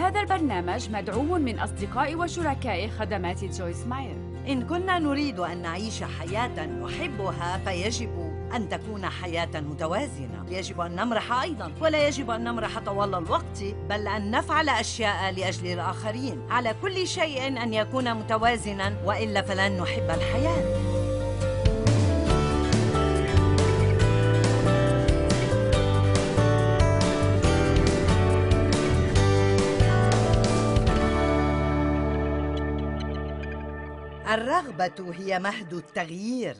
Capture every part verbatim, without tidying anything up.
هذا البرنامج مدعوم من أصدقاء وشركاء خدمات جويس ماير. إن كنا نريد أن نعيش حياة نحبها فيجب أن تكون حياة متوازنة. يجب أن نمرح أيضاً، ولا يجب أن نمرح طوال الوقت، بل أن نفعل أشياء لأجل الآخرين. على كل شيء أن يكون متوازناً، وإلا فلن نحب الحياة. الرغبة هي مهد التغيير.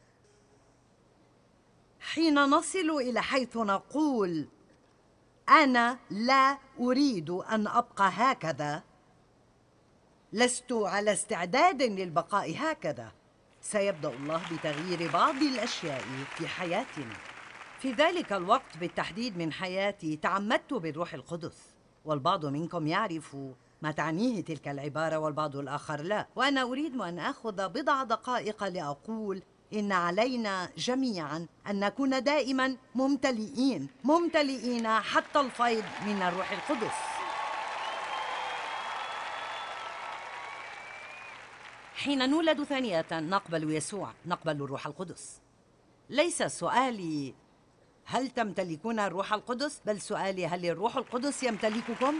حين نصل إلى حيث نقول أنا لا أريد أن أبقى هكذا، لست على استعداد للبقاء هكذا، سيبدأ الله بتغيير بعض الأشياء في حياتنا. في ذلك الوقت بالتحديد من حياتي تعمدت بالروح القدس، والبعض منكم يعرف ما تعنيه تلك العبارة والبعض الآخر لا، وأنا أريد أن أخذ بضع دقائق لأقول إن علينا جميعاً أن نكون دائماً ممتلئين ممتلئين حتى الفيض من الروح القدس. حين نولد ثانية نقبل يسوع، نقبل الروح القدس. ليس سؤالي هل تمتلكون الروح القدس، بل سؤالي هل الروح القدس يمتلككم؟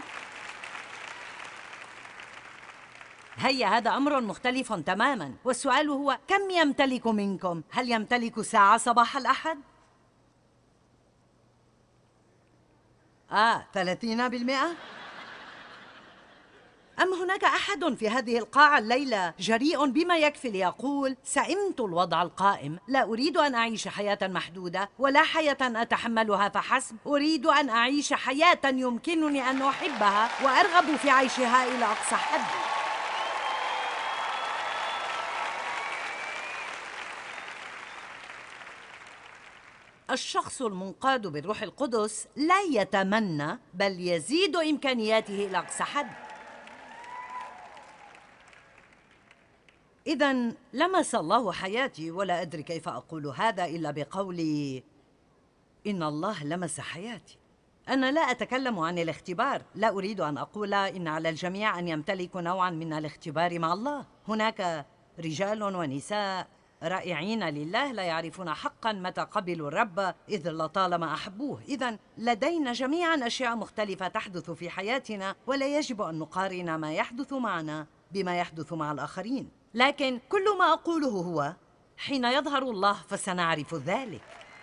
هيا هذا أمر مختلف تماماً، والسؤال هو كم يمتلك منكم؟ هل يمتلك ساعة صباح الأحد؟ آه ثلاثين بالمئة؟ أم هناك أحد في هذه القاعة الليلة جريء بما يكفي ليقول سئمت الوضع القائم، لا أريد أن أعيش حياة محدودة ولا حياة أتحملها فحسب، أريد أن أعيش حياة يمكنني أن أحبها وأرغب في عيشها إلى أقصى حد. الشخص المنقاد بالروح القدس لا يتمنى بل يزيد إمكانياته إلى أقصى حد. إذن لمس الله حياتي، ولا أدري كيف أقول هذا إلا بقولي إن الله لمس حياتي. أنا لا أتكلم عن الاختبار، لا أريد أن أقول إن على الجميع أن يمتلكوا نوعاً من الاختبار مع الله. هناك رجال ونساء رائعين لله لا يعرفون حقاً متى قبلوا الرب إذ لطالما أحبوه. إذن لدينا جميعاً أشياء مختلفة تحدث في حياتنا، ولا يجب أن نقارن ما يحدث معنا بما يحدث مع الآخرين. لكن كل ما أقوله هو حين يظهر الله فسنعرف ذلك.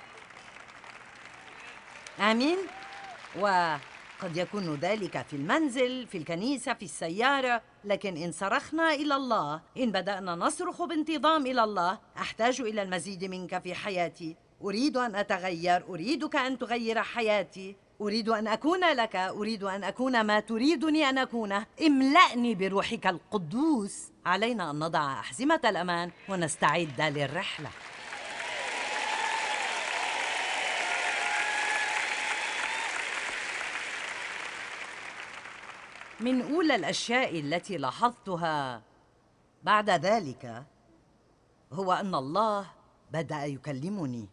آمين؟ وقد يكون ذلك في المنزل، في الكنيسة، في السيارة، لكن إن صرخنا إلى الله، إن بدأنا نصرخ بانتظام إلى الله، أحتاج إلى المزيد منك في حياتي، أريد أن أتغير، أريدك أن تغير حياتي، أريد أن أكون لك، أريد أن أكون ما تريدني أن أكونه، املأني بروحك القدوس. علينا أن نضع أحزمة الأمان ونستعد للرحلة. من أولى الأشياء التي لاحظتها بعد ذلك هو أن الله بدأ يكلمني،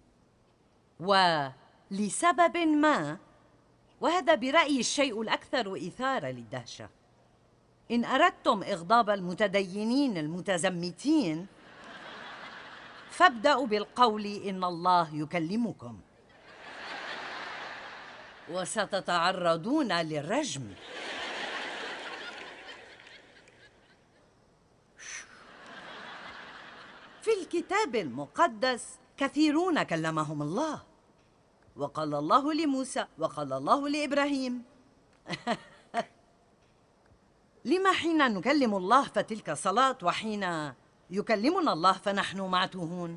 ولسبب ما، وهذا برأيي الشيء الأكثر إثارة للدهشة، إن أردتم إغضاب المتدينين المتزمتين فابدأوا بالقول إن الله يكلمكم، وستتعرضون للرجم. في الكتاب المقدس كثيرون كلمهم الله، وقال الله لموسى وقال الله لإبراهيم. لما حين نكلم الله فتلك صلاة، وحين يكلمنا الله فنحن معتوهون؟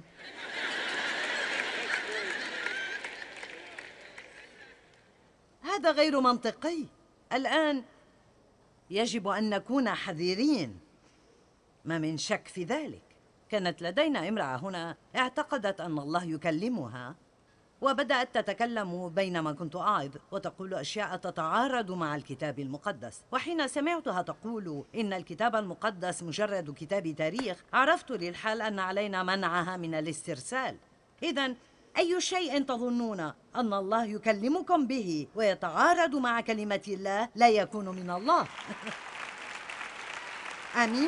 هذا غير منطقي. الآن يجب أن نكون حذرين، ما من شك في ذلك. كانت لدينا امرأة هنا اعتقدت أن الله يكلمها، وبدأت تتكلم بينما كنت أعظ وتقول أشياء تتعارض مع الكتاب المقدس. وحين سمعتها تقول إن الكتاب المقدس مجرد كتاب تاريخ، عرفت للحال أن علينا منعها من الاسترسال. إذن أي شيء تظنون أن الله يكلمكم به ويتعارض مع كلمة الله لا يكون من الله. آمين.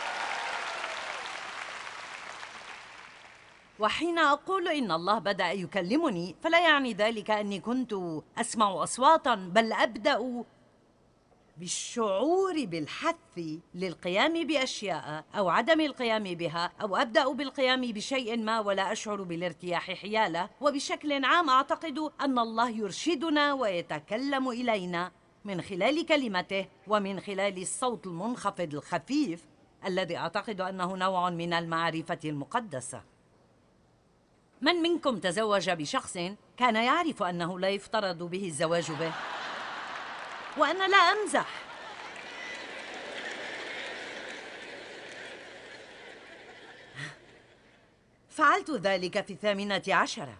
وحين أقول إن الله بدأ يكلمني فلا يعني ذلك أني كنت أسمع أصواتا، بل أبدأ بالشعور بالحث للقيام بأشياء أو عدم القيام بها، أو أبدأ بالقيام بشيء ما ولا أشعر بالارتياح حياله. وبشكل عام أعتقد أن الله يرشدنا ويتكلم إلينا من خلال كلمته ومن خلال الصوت المنخفض الخفيف الذي أعتقد أنه نوع من المعرفة المقدسة. من منكم تزوج بشخص كان يعرف أنه لا يفترض به الزواج به؟ وأنا لا أمزح. فعلت ذلك في الثامنة عشرة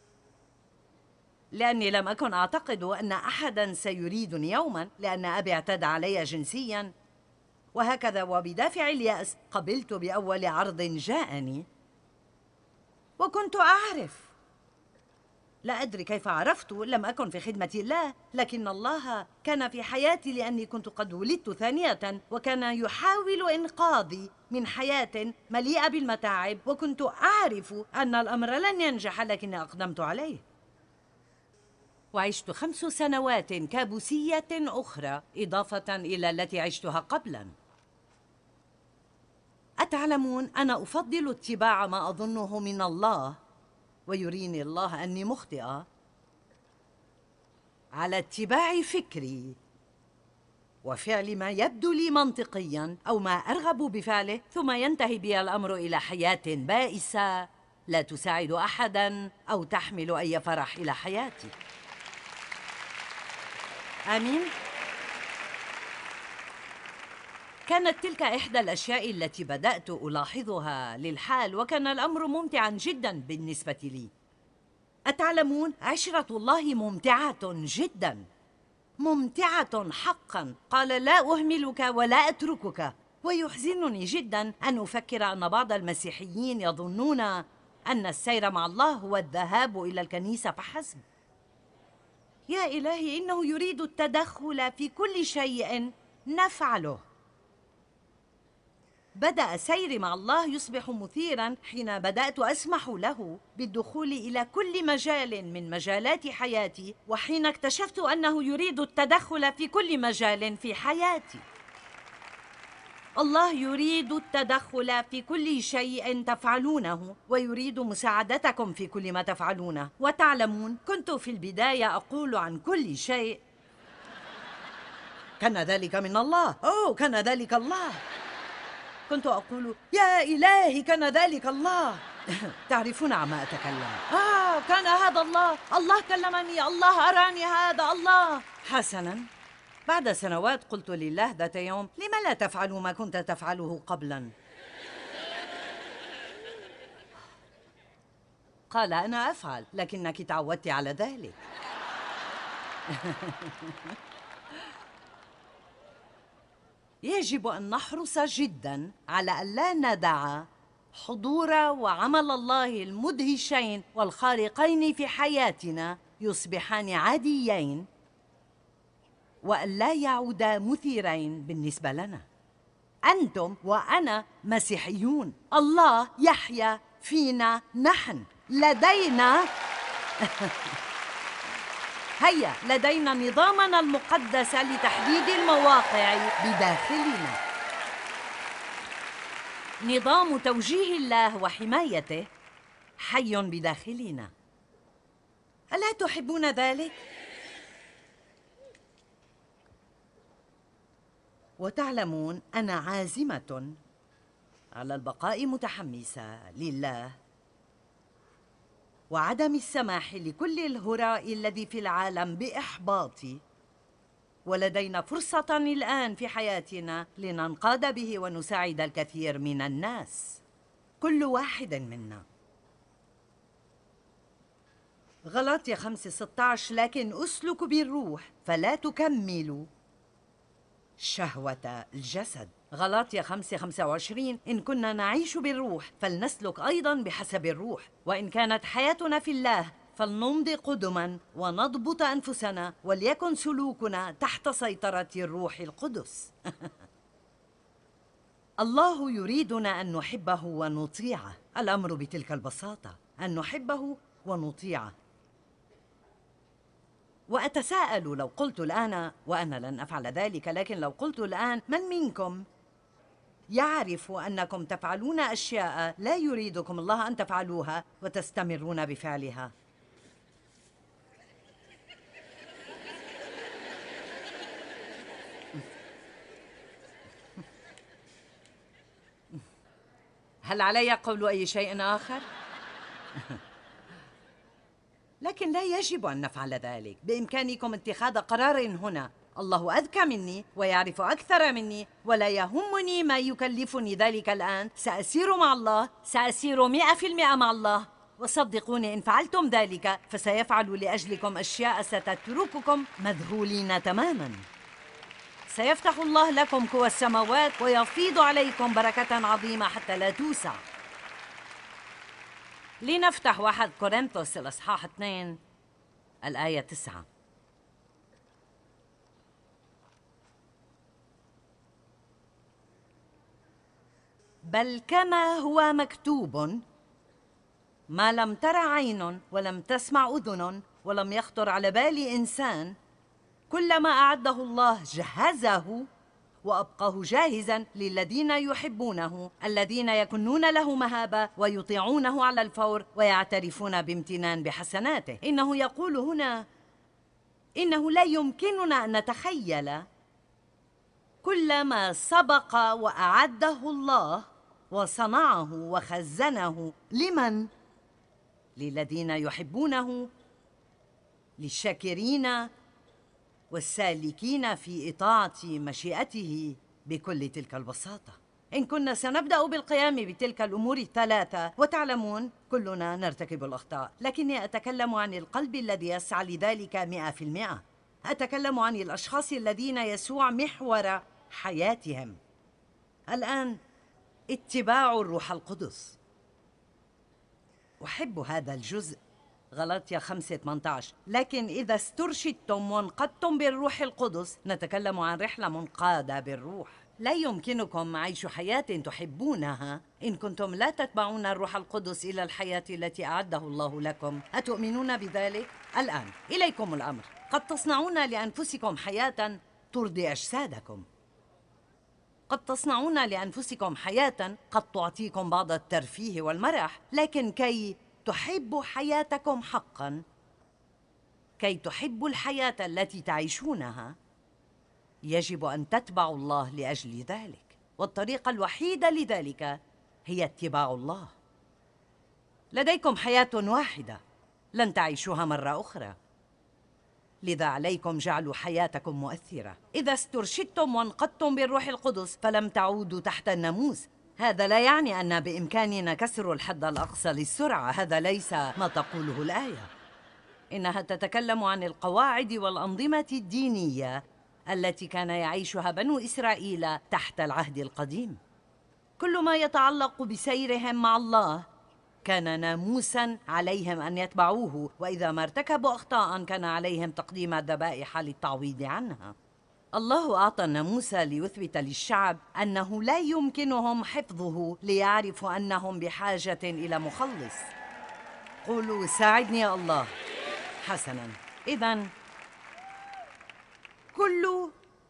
لأني لم أكن أعتقد أن أحداً سيريدني يوماً، لأن أبي اعتدى علي جنسياً وهكذا. وبدافع اليأس قبلت بأول عرض جاءني، وكنت أعرف، لا أدري كيف عرفت، لم أكن في خدمة الله، لكن الله كان في حياتي لأني كنت قد ولدت ثانية، وكان يحاول إنقاذي من حياة مليئة بالمتاعب، وكنت أعرف أن الأمر لن ينجح، لكني أقدمت عليه. وعشت خمس سنوات كابوسية أخرى إضافة إلى التي عشتها قبلاً. أتعلمون، أنا أفضل اتباع ما أظنه من الله ويريني الله أني مخطئة على اتباع فكري وفعل ما يبدو لي منطقياً أو ما أرغب بفعله، ثم ينتهي بي الأمر إلى حياة بائسة لا تساعد أحداً أو تحمل أي فرح إلى حياتي. آمين. كانت تلك إحدى الأشياء التي بدأت ألاحظها للحال، وكان الأمر ممتعاً جداً بالنسبة لي. أتعلمون، عشرة الله ممتعة جداً، ممتعة حقاً. قال: لا أهملك ولا أتركك. ويحزنني جداً أن أفكر أن بعض المسيحيين يظنون أن السير مع الله هو الذهاب إلى الكنيسة فحسب. يا إلهي، إنه يريد التدخل في كل شيء نفعله. بدأ سيري مع الله يصبح مثيراً حين بدأت أسمح له بالدخول إلى كل مجال من مجالات حياتي، وحين اكتشفت أنه يريد التدخل في كل مجال في حياتي. الله يريد التدخل في كل شيء تفعلونه، ويريد مساعدتكم في كل ما تفعلونه. وتعلمون، كنت في البداية أقول عن كل شيء: كان ذلك من الله، أوه كان ذلك الله. كنت أقول: يا إلهي كان ذلك الله. تعرفون عما أتكلم. آه كان هذا الله، الله كلمني، الله أراني هذا، الله. حسناً، بعد سنوات قلت لله ذات يوم: لما لا تفعل ما كنت تفعله قبلاً؟ قال: أنا أفعل، لكنك تعودت على ذلك. يجب أن نحرص جداً على أن لا ندع حضور وعمل الله المدهشين والخارقين في حياتنا يصبحان عاديين، وأن لا يعودا مثيرين بالنسبة لنا. أنتم وأنا مسيحيون، الله يحيا فينا نحن، لدينا هيا لدينا نظامنا المقدس لتحديد المواقع بداخلنا، نظام توجيه الله وحمايته حي بداخلنا. ألا تحبون ذلك؟ وتعلمون، أنا عازمة على البقاء متحمسة لله وعدم السماح لكل الهراء الذي في العالم بإحباطي. ولدينا فرصة الآن في حياتنا لننقاد به ونساعد الكثير من الناس، كل واحد منا. غلاطية خمسة ستة عشر: لكن أسلك بالروح فلا تكملوا شهوة الجسد. غلاطية خمسة خمسة وعشرين: إن كنا نعيش بالروح فلنسلك أيضا بحسب الروح، وإن كانت حياتنا في الله فلنمضي قدما ونضبط أنفسنا، وليكن سلوكنا تحت سيطرة الروح القدس. الله يريدنا أن نحبه ونطيعه. الأمر بتلك البساطة، أن نحبه ونطيعه. وأتساءل لو قلت الآن، وأنا لن أفعل ذلك، لكن لو قلت الآن: من منكم يعرف أنكم تفعلون أشياء لا يريدكم الله أن تفعلوها وتستمرون بفعلها؟ هل علي قول أي شيء آخر؟ لكن لا يجب أن نفعل ذلك. بإمكانكم اتخاذ قرار هنا. الله أذكى مني ويعرف أكثر مني، ولا يهمني ما يكلفني ذلك الآن. سأسير مع الله، سأسير مئة في المئة مع الله، وصدقوني إن فعلتم ذلك فسيفعل لأجلكم أشياء ستترككم مذهولين تماماً. سيفتح الله لكم قوى السماوات ويفيض عليكم بركة عظيمة حتى لا توسع. لنفتح واحد كورنثوس الأصحاح اثنين الآية تسعة. بل كما هو مكتوب: ما لم تر عين ولم تسمع أذن ولم يخطر على بال إنسان، كل ما أعده الله جهزه وأبقاه جاهزا للذين يحبونه، الذين يكنون له مهابة ويطيعونه على الفور ويعترفون بامتنان بحسناته. إنه يقول هنا إنه لا يمكننا أن نتخيل كل ما سبق وأعده الله وصنعه وخزنه. لمن؟ للذين يحبونه، للشاكرين والسالكين في إطاعة مشيئته بكل تلك البساطة. إن كنا سنبدأ بالقيام بتلك الأمور الثلاثة، وتعلمون كلنا نرتكب الأخطاء، لكني أتكلم عن القلب الذي يسعى لذلك مئة في المئة. أتكلم عن الأشخاص الذين يسوع محور حياتهم. الآن اتباع الروح القدس. أحب هذا الجزء، غلاطية خمسة ثمانية عشر: لكن إذا استرشدتم وانقدتم بالروح القدس. نتكلم عن رحلة منقادة بالروح. لا يمكنكم عيش حياة تحبونها إن كنتم لا تتبعون الروح القدس إلى الحياة التي أعده الله لكم. أتؤمنون بذلك؟ الآن إليكم الأمر. قد تصنعون لأنفسكم حياة ترضي أجسادكم. قد تصنعون لأنفسكم حياة قد تعطيكم بعض الترفيه والمرح، لكن كي تحبوا حياتكم حقاً، كي تحبوا الحياة التي تعيشونها، يجب أن تتبعوا الله لأجل ذلك. والطريقة الوحيدة لذلك هي اتباع الله. لديكم حياة واحدة لن تعيشوها مرة أخرى، لذا عليكم جعل حياتكم مؤثرة. إذا استرشدتم وانقدتم بالروح القدس فلم تعودوا تحت الناموس. هذا لا يعني أن بإمكاننا كسر الحد الأقصى للسرعة. هذا ليس ما تقوله الآية. إنها تتكلم عن القواعد والأنظمة الدينية التي كان يعيشها بنو إسرائيل تحت العهد القديم. كل ما يتعلق بسيرهم مع الله كان ناموساً عليهم أن يتبعوه، وإذا ما ارتكبوا أخطاءً كان عليهم تقديم الذبائح للتعويض عنها. الله أعطى الناموس ليثبت للشعب أنه لا يمكنهم حفظه ليعرفوا أنهم بحاجة إلى مخلص. قولوا: ساعدني يا الله. حسناً، إذن كل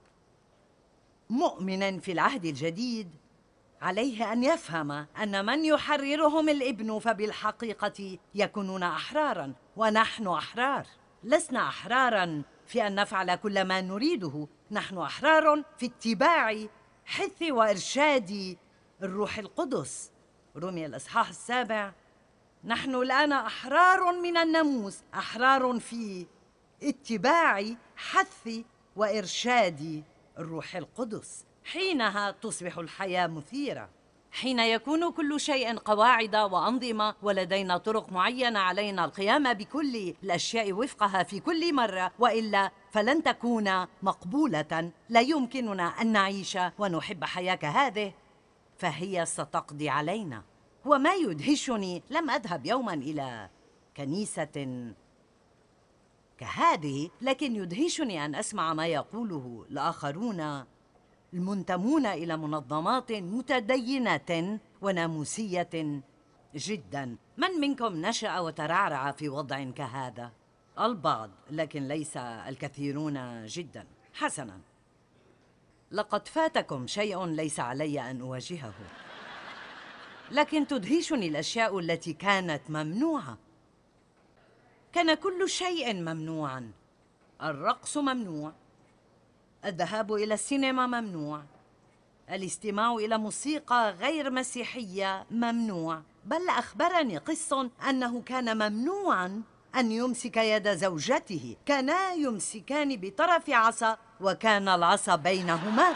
مؤمن في العهد الجديد عليه أن يفهم أن من يحررهم الابن فبالحقيقة يكونون أحراراً، ونحن أحرار. لسنا أحراراً في أن نفعل كل ما نريده، نحن أحرار في اتباع حث وإرشاد الروح القدس. رومية الإصحاح السابع: نحن الآن أحرار من الناموس، أحرار في اتباع حث وإرشاد الروح القدس. حينها تصبح الحياة مثيرة. حين يكون كل شيء قواعد وأنظمة ولدينا طرق معينة علينا القيام بكل الأشياء وفقها في كل مرة، وإلا فلن تكون مقبولة. لا يمكننا أن نعيش ونحب حياة كهذه، فهي ستقضي علينا. وما يدهشني، لم أذهب يوما إلى كنيسة كهذه، لكن يدهشني أن أسمع ما يقوله الآخرون المنتمون إلى منظمات متدينة وناموسية جدا. من منكم نشأ وترعرع في وضع كهذا؟ البعض، لكن ليس الكثيرون جدا. حسنا، لقد فاتكم شيء ليس علي أن أواجهه، لكن تدهشني الأشياء التي كانت ممنوعة. كان كل شيء ممنوعا. الرقص ممنوع، الذهاب إلى السينما ممنوع، الاستماع إلى موسيقى غير مسيحية ممنوع. بل أخبرني قس أنه كان ممنوعا أن يمسك يد زوجته. كانا يمسكان بطرف عصا وكان العصا بينهما.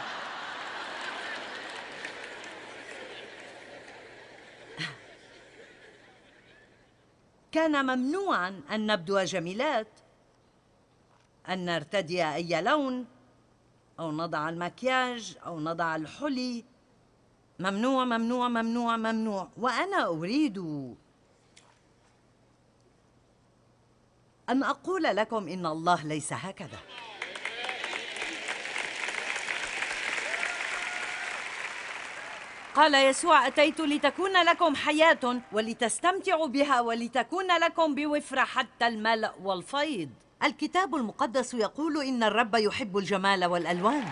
كان ممنوعا أن نبدو جميلات، أن نرتدي أي لون، أو نضع المكياج، أو نضع الحلي. ممنوع ممنوع ممنوع ممنوع. وأنا أريد أن أقول لكم إن الله ليس هكذا. قال يسوع: أتيت لتكون لكم حياة ولتستمتعوا بها ولتكون لكم بوفرة حتى الملء والفيض. الكتاب المقدس يقول إن الرب يحب الجمال والألوان.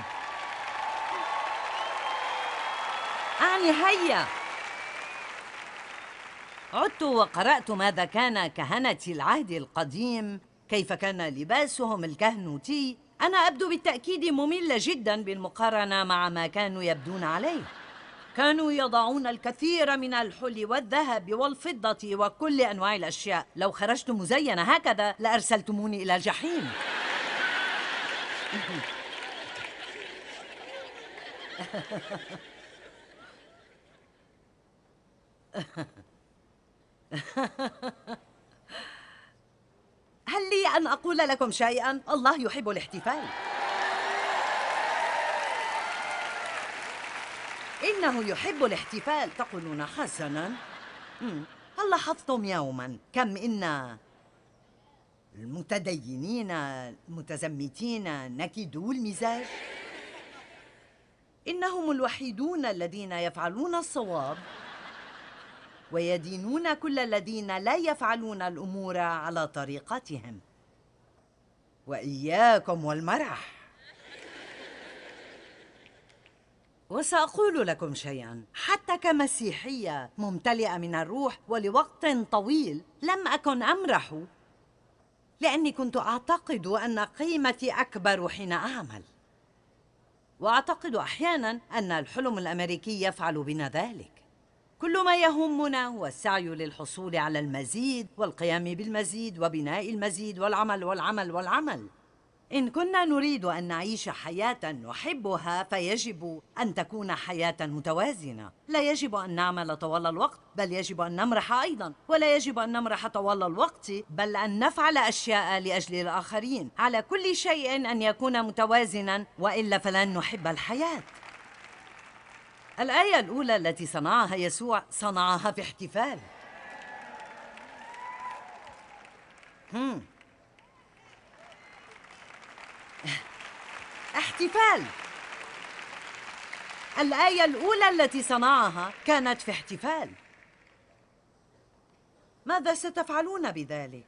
أعني هيا، عدت وقرأت ماذا كان كهنة العهد القديم، كيف كان لباسهم الكهنوتي. أنا أبدو بالتأكيد مملة جدا بالمقارنة مع ما كانوا يبدون عليه. كانوا يضعون الكثير من الحلي والذهب والفضة وكل أنواع الأشياء. لو خرجت مزينة هكذا لأرسلتموني إلى الجحيم. هل لي أن أقول لكم شيئا؟ الله يحب الاحتفال. إنه يحب الاحتفال. تقولون حسنا، هل لاحظتم يوما كم إن المتدينين المتزمتين نكدوا المزاج؟ إنهم الوحيدون الذين يفعلون الصواب ويدينون كل الذين لا يفعلون الأمور على طريقتهم. وإياكم والمرح. وسأقول لكم شيئا، حتى كمسيحية ممتلئة من الروح ولوقت طويل لم أكن أمرح، لأني كنت أعتقد أن قيمتي أكبر حين أعمل، وأعتقد أحيانا أن الحلم الأمريكي يفعل بنا ذلك. كل ما يهمنا هو السعي للحصول على المزيد والقيام بالمزيد وبناء المزيد والعمل والعمل والعمل. إن كنا نريد أن نعيش حياة نحبها فيجب أن تكون حياة متوازنة. لا يجب أن نعمل طوال الوقت، بل يجب أن نمرح أيضا. ولا يجب أن نمرح طوال الوقت، بل أن نفعل أشياء لأجل الآخرين. على كل شيء أن يكون متوازنا، وإلا فلن نحب الحياة. الآية الأولى التي صنعها يسوع صنعها في احتفال. هم. احتفال. الآية الأولى التي صنعها كانت في احتفال. ماذا ستفعلون بذلك؟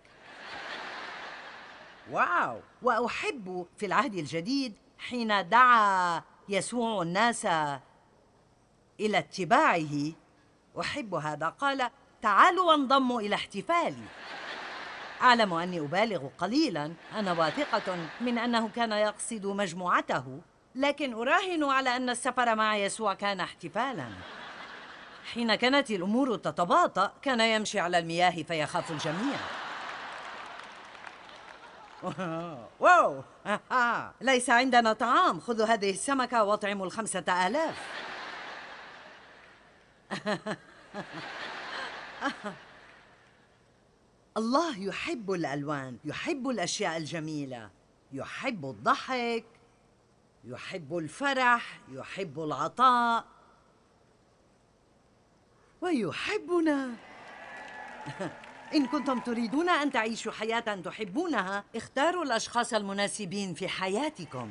واو. وأحب في العهد الجديد حين دعا يسوع الناس إلى اتباعه، أحب هذا. قال: تعالوا وانضموا إلى احتفالي. أعلم أني أبالغ قليلا، أنا واثقة من أنه كان يقصد مجموعته، لكن أراهن على أن السفر مع يسوع كان احتفالا. حين كانت الأمور تتباطأ كان يمشي على المياه فيخاف الجميع. واو. ليس عندنا طعام، خذوا هذه السمكة واطعموا الخمسة آلاف. الله يحب الألوان، يحب الأشياء الجميلة، يحب الضحك، يحب الفرح، يحب العطاء، ويحبنا. إن كنتم تريدون أن تعيشوا حياة تحبونها، اختاروا الأشخاص المناسبين في حياتكم.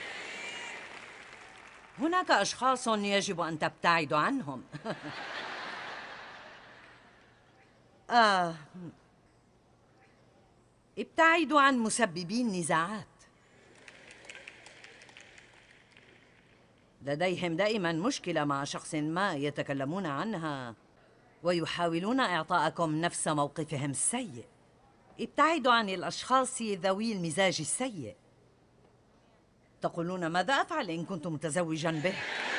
هناك أشخاص يجب أن تبتعدوا عنهم. آه. ابتعدوا عن مسببي النزاعات. لديهم دائما مشكلة مع شخص ما يتكلمون عنها ويحاولون إعطاءكم نفس موقفهم السيء. ابتعدوا عن الأشخاص ذوي المزاج السيء. تقولون ماذا أفعل إن كنت متزوجا به؟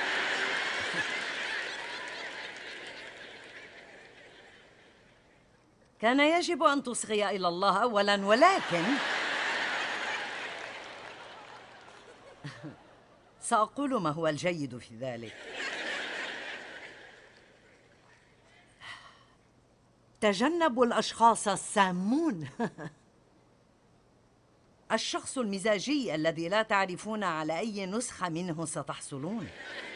كان يجب أن تصغي إلى الله أولاً، ولكن سأقول ما هو الجيد في ذلك. تجنبوا الأشخاص السامون. الشخص المزاجي الذي لا تعرفون على أي نسخة منه ستحصلون.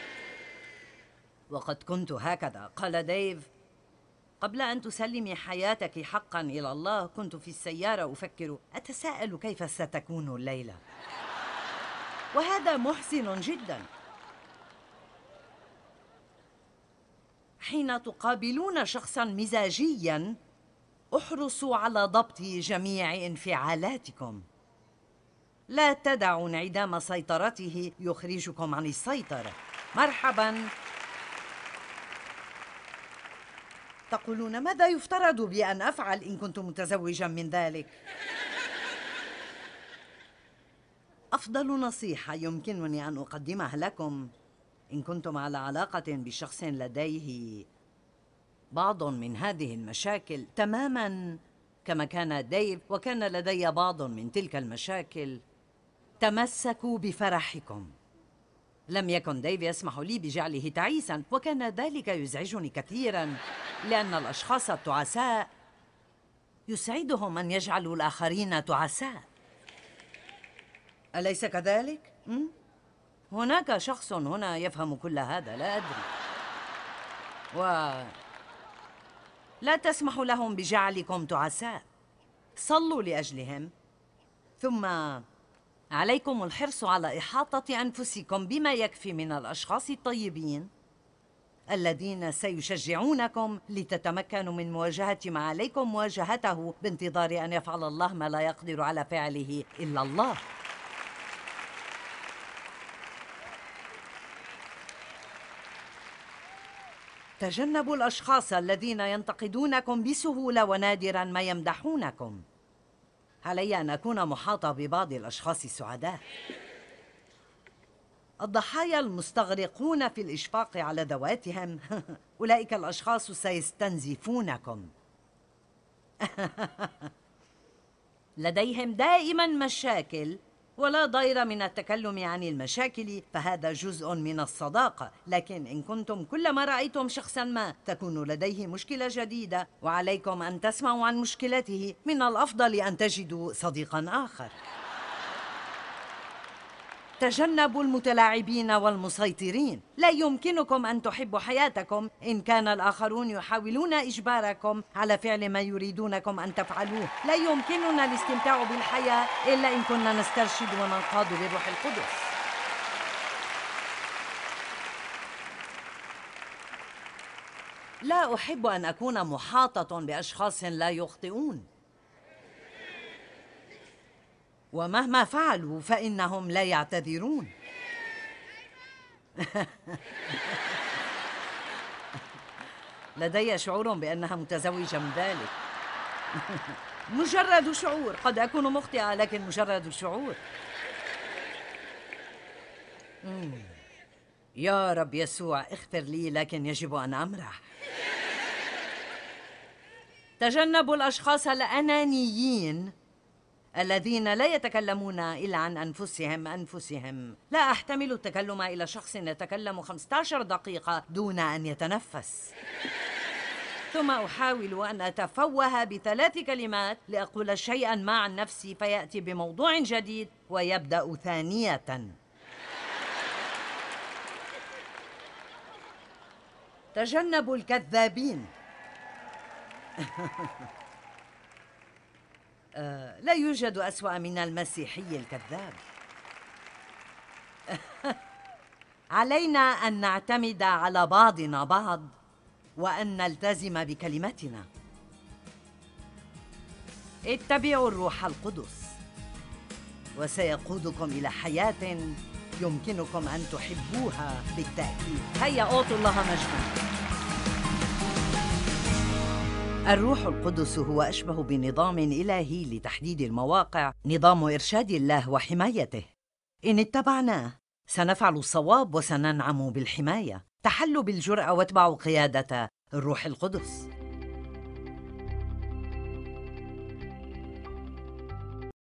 وقد كنت هكذا، قال ديف. قبل أن تسلمي حياتك حقاً إلى الله كنت في السيارة أفكر، أتساءل كيف ستكون الليلة. وهذا محزن جداً. حين تقابلون شخصاً مزاجياً احرصوا على ضبط جميع انفعالاتكم. لا تدعوا انعدام سيطرته يخرجكم عن السيطرة. مرحباً. تقولون ماذا يفترض بي أن أفعل إن كنت متزوجاً من ذلك؟ أفضل نصيحة يمكنني أن أقدمها لكم إن كنتم على علاقة بشخص لديه بعض من هذه المشاكل تماماً كما كان ديف وكان لدي بعض من تلك المشاكل، تمسكوا بفرحكم. لم يكن ديف يسمح لي بجعله تعيساً، وكان ذلك يزعجني كثيراً، لأن الأشخاص التعساء يسعدهم أن يجعلوا الآخرين تعساء. أليس كذلك؟ م? هناك شخص هنا يفهم كل هذا، لا أدري. و لا تسمحوا لهم بجعلكم تعساء. صلوا لأجلهم. ثم عليكم الحرص على إحاطة أنفسكم بما يكفي من الأشخاص الطيبين الذين سيشجعونكم لتتمكنوا من مواجهة ما عليكم مواجهته، بانتظار أن يفعل الله ما لا يقدر على فعله إلا الله. تجنبوا الأشخاص الذين ينتقدونكم بسهولة ونادراً ما يمدحونكم. علي أن أكون محاطة ببعض الأشخاص السعداء. الضحايا المستغرقون في الإشفاق على ذواتهم أولئك الأشخاص سيستنزفونكم. لديهم دائماً مشاكل، ولا ضير من التكلم عن المشاكل، فهذا جزء من الصداقة. لكن إن كنتم كلما رأيتم شخصاً ما تكون لديه مشكلة جديدة وعليكم أن تسمعوا عن مشكلته، من الأفضل أن تجدوا صديقاً آخر. تجنبوا المتلاعبين والمسيطرين. لا يمكنكم أن تحبوا حياتكم إن كان الآخرون يحاولون إجباركم على فعل ما يريدونكم أن تفعلوه. لا يمكننا الاستمتاع بالحياة إلا إن كنا نسترشد وننقاد بالروح القدس. لا أحب أن أكون محاطة بأشخاص لا يخطئون، ومهما فعلوا فإنهم لا يعتذرون. لدي شعور بأنها متزوجة من ذلك. مجرد شعور، قد أكون مخطئة لكن مجرد شعور. مم. يا رب يسوع اغفر لي، لكن يجب أن أمرح. تجنبوا الأشخاص الأنانيين الذين لا يتكلمون إلا عن أنفسهم أنفسهم. لا أحتمل التكلم إلى شخص يتكلم خمسة عشر دقيقة دون أن يتنفس. ثم أحاول أن أتفوه بثلاث كلمات لأقول شيئاً ما عن نفسي فيأتي بموضوع جديد ويبدأ ثانية. تجنبوا الكذابين. آه، لا يوجد أسوأ من المسيحي الكذاب. علينا أن نعتمد على بعضنا بعض وأن نلتزم بكلمتنا. اتبعوا الروح القدس وسيقودكم إلى حياة يمكنكم أن تحبوها بالتأكيد. هيا أعطوا الله مجدا. الروح القدس هو أشبه بنظام إلهي لتحديد المواقع، نظام إرشاد الله وحمايته. إن اتبعناه سنفعل الصواب وسننعم بالحماية. تحلوا بالجرأة واتبعوا قيادة الروح القدس.